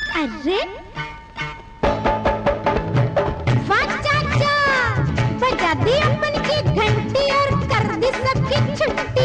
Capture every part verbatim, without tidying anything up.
अरे वाह चाचा, बजा दी अपन की घंटी और कर दी सबकी छुट्टी।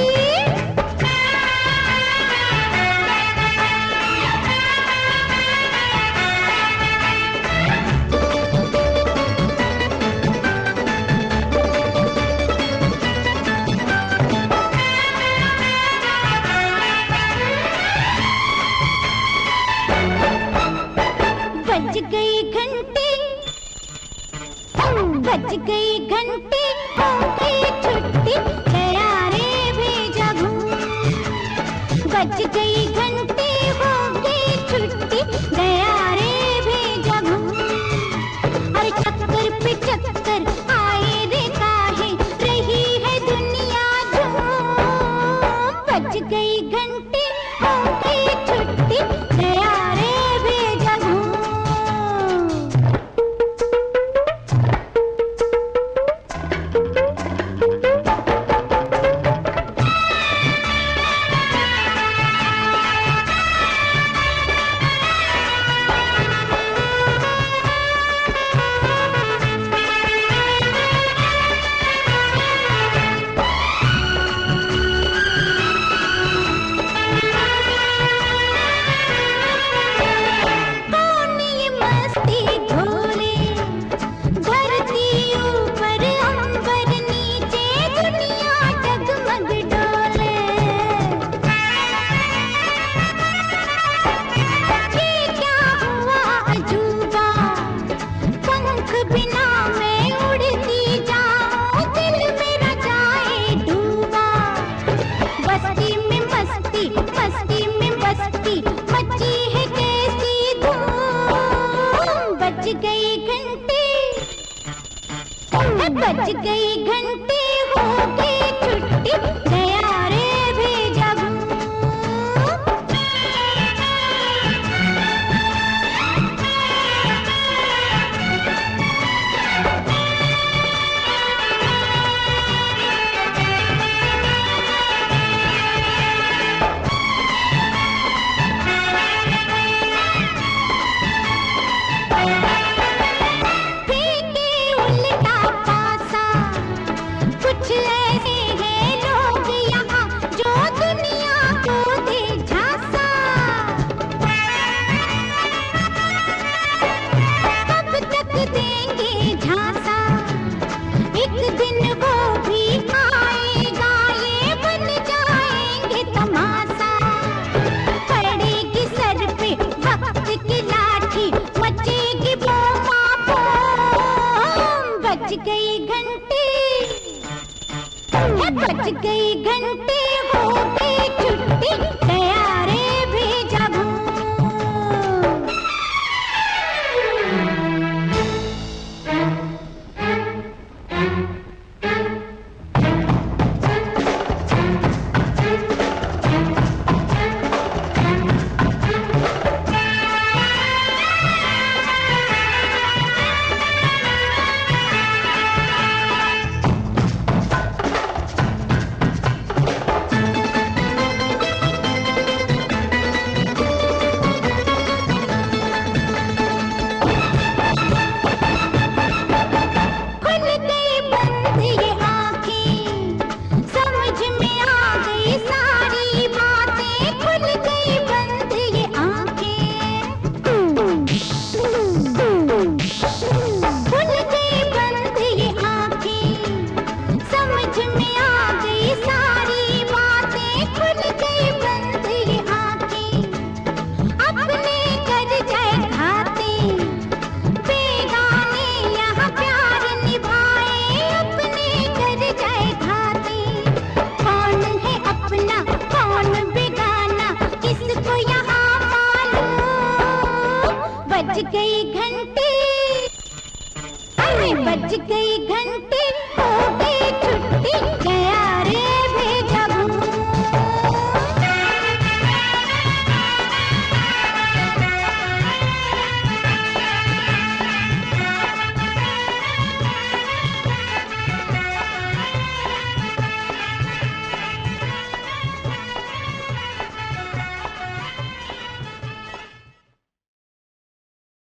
बज गई घंटी, बज गई घंटी, होगी छुट्टी, गया रे भेजा घूम। बज गई घंटी, होगी छुट्टी, गया रे भेजा घूम। अरे चक्कर पे चक्कर आए रे काहे, रही है दुनिया झूम। बज गई घंटी, होगी छुट्टी, गया रे भेजा घूम। बज गई घंटी, होगी छुट्टी, गया रे भेजा घूम। बज गई घंटी, बज गई घंटी, होगी छुट्टी, गया रे भेजा घूम। बज गई घंटी, अरे बज गई घंटी।